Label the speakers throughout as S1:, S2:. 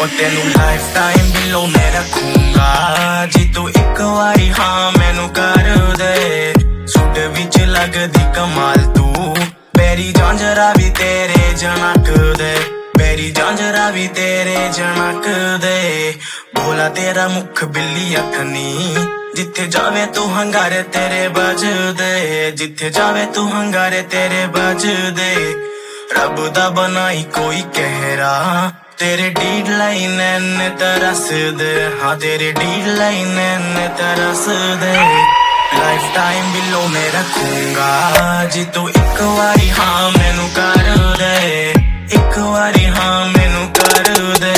S1: ਉਹ ਤੈਨੂੰ life time ਬਿਲੋ ਮੈਂ ਰੱਖੂੰਗਾ ਜੀ ਤੂੰ ਇੱਕ ਵਾਰੀ ਹਾਂ ਮੈਨੂੰ ਕਰ ਦੇ ਸੁੱਟ ਵਿੱਚ ਲੱਗਦੀ ਕਮਾਲ ਤੂੰ ਪੈਰੀ ਜਾਂਜਰਾ ਵੀ ਤੇਰੇ ਜਣਕ ਦੇ ਪੈਰੀ ਜਾਂਜਰਾ ਵੀ ਤੇਰੇ ਜਣਕ ਦੇ ਭੋਲਾ ਤੇਰਾ ਮੁਖ ਬਿੱਲੀ ਅੱਖਨੀ ਜਿੱਥੇ ਜਾਵੇ ਤੂੰ ਹੰਗਾਰੇ ਤੇਰੇ ਵੱਜਦੇ ਜਿੱਥੇ ਜਾਵੇ ਤੂੰ ਹੰਗਾਰੇ ਤੇਰੇ ਵੱਜਦੇ ਰੱਬ ਦਾ ਬਣਾਈ ਕੋਈ ਕਹਿਰਾ तेरे डीड लाइन ने तरस दे हाँ तेरे डीड लाइन ने तरस दे लाइफ टाइम बिलो में रखूंगा जी तू एक वारी हाँ मैनू कर दे एक वारी हाँ मैनू कर दे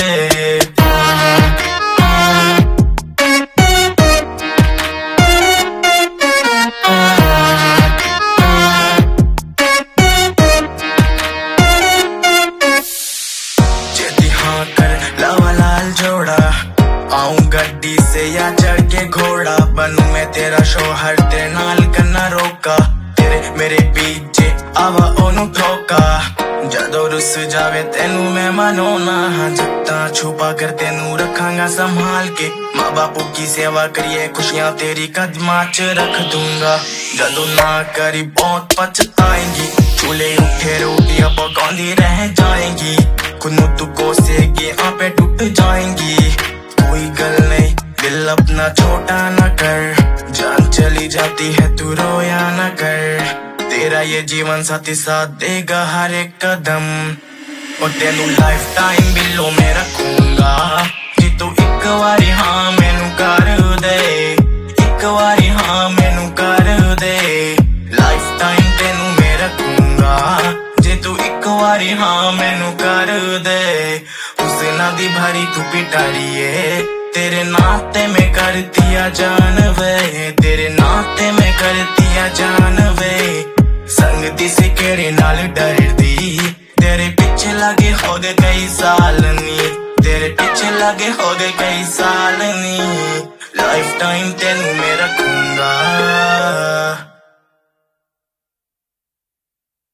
S1: आऊं गड्डी से या चढ़ के घोड़ा बनूं मैं तेरा शोहर तेरे नाल करना रोका तेरे मेरे पीछे आवा ओनू ठोका जदों रुस जावे तेनू मैं मनोना जत्ता छुपा कर तेनू रखांगा संभाल के माँ बापू की सेवा करिए खुशियां तेरी कदमां च रख दूंगा जदों ना करी बहुत पछताएंगी चूल्हे उठे रोटियां पकांदी रह जाएंगी खुद नू तू कोसेगी आपे टूट जाएंगी कोई गल नहीं दिल अपना छोटा न कर जान चली जाती है तू रोया न कर तेरा ये जीवन साथी साथ देगा हर एक कदम और तेनू लाइफ टाइम बिलो में रखूंगा जी तू एक वारी हाँ मैनू कर दे एक वारी हाँ मैनू कर दे लाइफ टाइम तेनू मैं रखूंगा जे तू एक वारी हाँ मैनू कर दे उस नदी भरी तू पिटारिए तेरे नाते में करतिया जान वे तेरे नाते में करतिया जान वे संग दी सिकेड़े नाल डर दी तेरे पीछे लगे हो गए कई साल नी तेरे पीछे लगे हो गए कई साल नी लाइफ टाइम तेनू मैं रखूंगा।